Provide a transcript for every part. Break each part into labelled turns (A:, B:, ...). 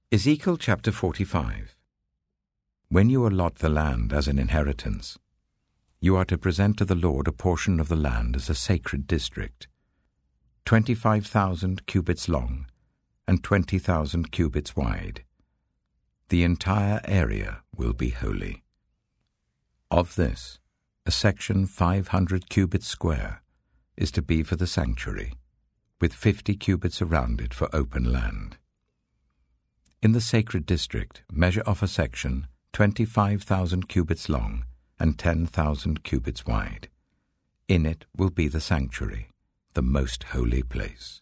A: Ezekiel chapter 45. When you allot the land as an inheritance, you are to present to the Lord a portion of the land as a sacred district, 25,000 cubits long and 20,000 cubits wide. The entire area will be holy. Of this, a section 500 cubits square is to be for the sanctuary, with 50 cubits around it for open land. In the sacred district, measure off a section 25,000 cubits long and 10,000 cubits wide. In it will be the sanctuary, the most holy place.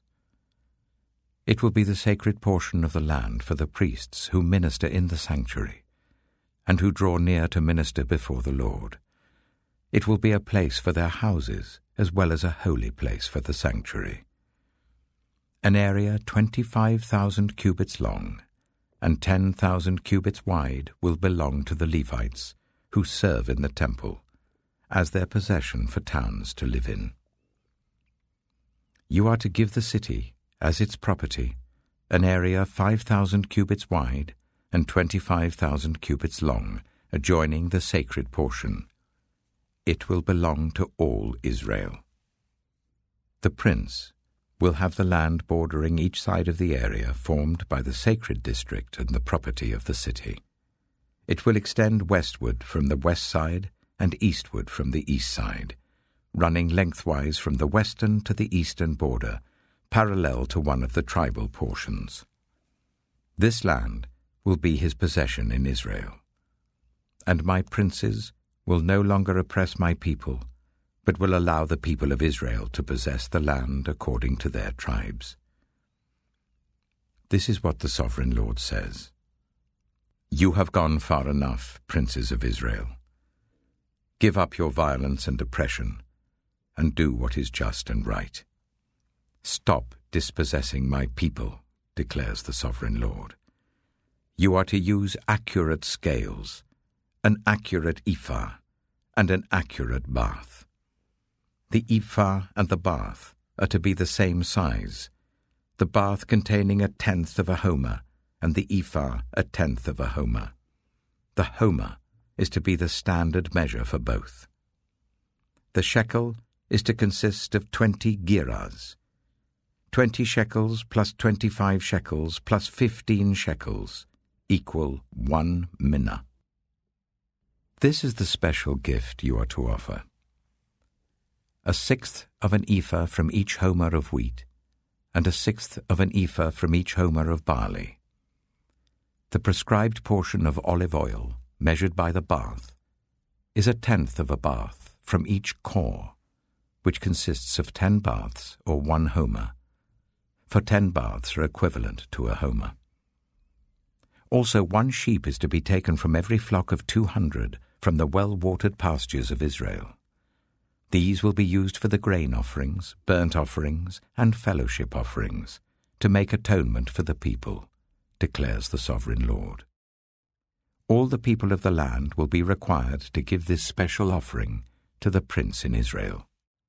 A: It will be the sacred portion of the land for the priests who minister in the sanctuary and who draw near to minister before the Lord. It will be a place for their houses as well as a holy place for the sanctuary. An area 25,000 cubits long and 10,000 cubits wide will belong to the Levites who serve in the temple as their possession for towns to live in. You are to give the city, as its property, an area 5,000 cubits wide and 25,000 cubits long, adjoining the sacred portion. It will belong to all Israel. The prince will have the land bordering each side of the area formed by the sacred district and the property of the city. It will extend westward from the west side and eastward from the east side, running lengthwise from the western to the eastern border, parallel to one of the tribal portions. This land will be his possession in Israel. And my princes will no longer oppress my people, but will allow the people of Israel to possess the land according to their tribes. This is what the Sovereign Lord says. You have gone far enough, princes of Israel. Give up your violence and oppression, and do what is just and right. Stop dispossessing my people, declares the Sovereign Lord. You are to use accurate scales, an accurate ephah, and an accurate bath. The ephah and the bath are to be the same size, the bath containing 1/10 of a homer, and the ephah 1/10 of a homer. The homer is to be the standard measure for both. The shekel is to consist of 20 gerahs, 20 shekels plus 25 shekels plus 15 shekels equal 1 minnah. This is the special gift you are to offer. 1/6 of an ephah from each homer of wheat, and 1/6 of an ephah from each homer of barley. The prescribed portion of olive oil, measured by the bath, is 1/10 of a bath from each kor, which consists of 10 baths or 1 homer, for 10 baths are equivalent to a homer. Also 1 sheep is to be taken from every flock of 200 from the well-watered pastures of Israel. These will be used for the grain offerings, burnt offerings, and fellowship offerings, to make atonement for the people, declares the Sovereign Lord. All the people of the land will be required to give this special offering to the prince in Israel.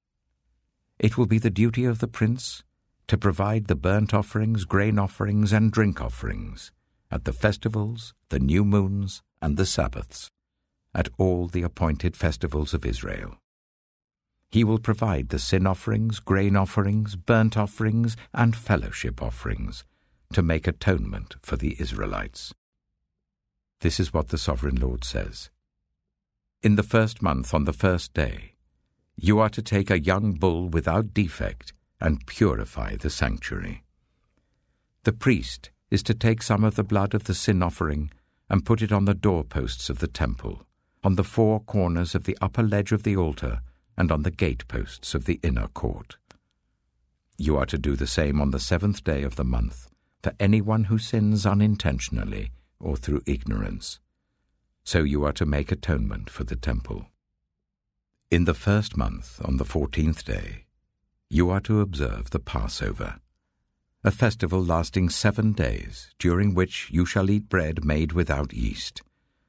A: It will be the duty of the prince to provide the burnt offerings, grain offerings, and drink offerings at the festivals, the new moons, and the Sabbaths, at all the appointed festivals of Israel. He will provide the sin offerings, grain offerings, burnt offerings, and fellowship offerings to make atonement for the Israelites. This is what the Sovereign Lord says. In the 1st month, on the 1st day, you are to take a young bull without defect and purify the sanctuary. The priest is to take some of the blood of the sin offering and put it on the doorposts of the temple, on the 4 corners of the upper ledge of the altar, and on the gateposts of the inner court. You are to do the same on the 7th day of the month for anyone who sins unintentionally or through ignorance. So you are to make atonement for the temple. In the 1st month, on the 14th day, you are to observe the Passover, a festival lasting 7 days, during which you shall eat bread made without yeast.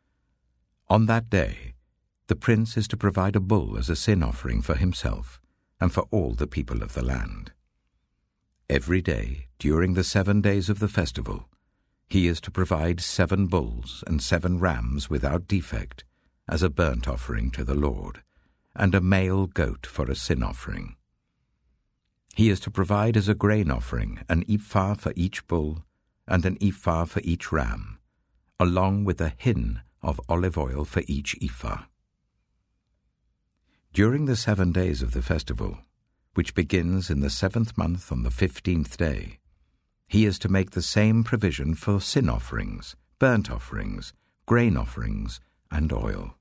A: On that day, the prince is to provide a bull as a sin offering for himself and for all the people of the land. Every day, during the 7 days of the festival, He is to provide 7 bulls and 7 rams without defect as a burnt offering to the Lord, and a male goat for a sin offering. He is to provide as a grain offering an ephah for each bull and an ephah for each ram, along with a hin of olive oil for each ephah. During the 7 days of the festival, which begins in the 7th month on the 15th day, he is to make the same provision for sin offerings, burnt offerings, grain offerings, and oil.